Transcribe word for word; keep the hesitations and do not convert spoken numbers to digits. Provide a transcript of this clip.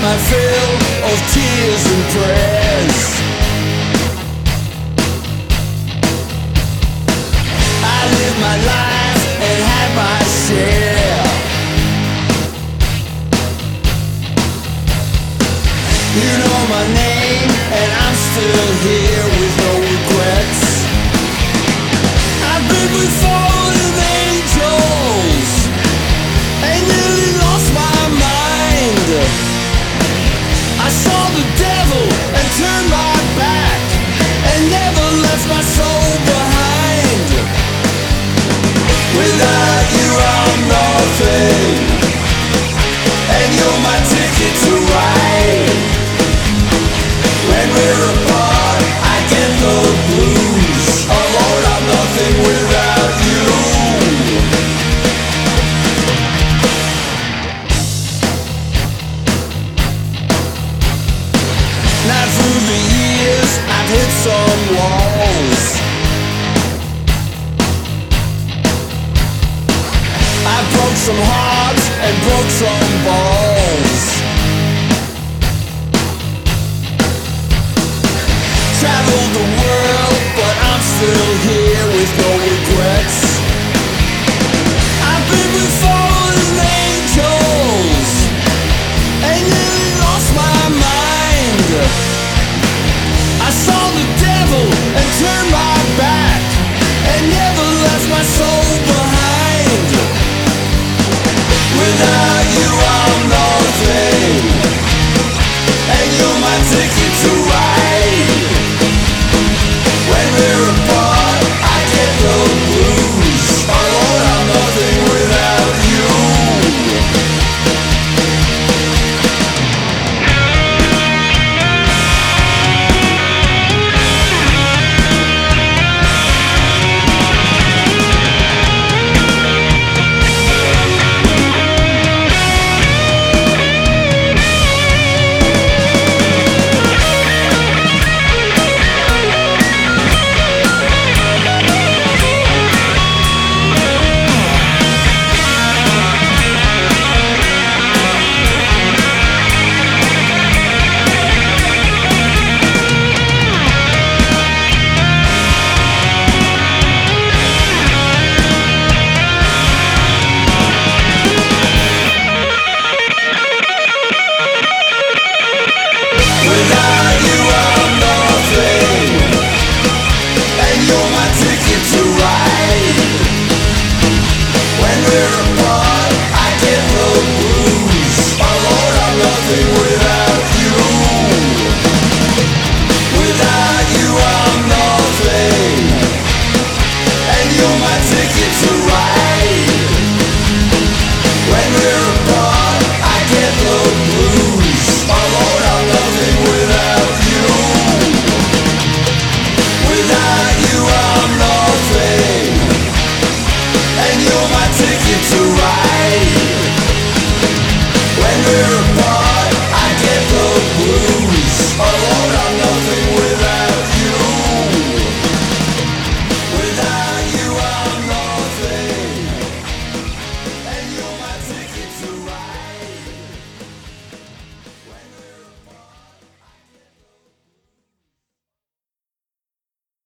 my fill of tears and prayers. I lived my life and had my share. You know my name and I'm still here with no regrets. I've been with fallen angels and nearly lost my mind. I saw the devil and turned my back and never left my soul behind. Without you I'm nothing, and you're my ticket to ride. When we're apart I get the blues. Oh Lord, I'm nothing without you. Now through the years I've hit some walls. I broke some hearts and broke some balls. Traveled the world, but I'm still here with no regrets. I've been with fallen angels and nearly lost my mind. I saw the devil and turned my back and never left my soul behind. Without you I'm nothing, and you're my ticket to ride. When we're apart I get the blues. Oh Lord, I'm nothing without you. Without you I'm nothing, and you're my ticket to ride. When we're apart I get the blues. Oh Lord, I'm nothing without you. Without you I'm nothing, and you're my ticket to ride. When we're apart I get the blues. Oh Lord, I'm nothing without you. Without you I'm nothing, and you're my ticket to ride. When we're apart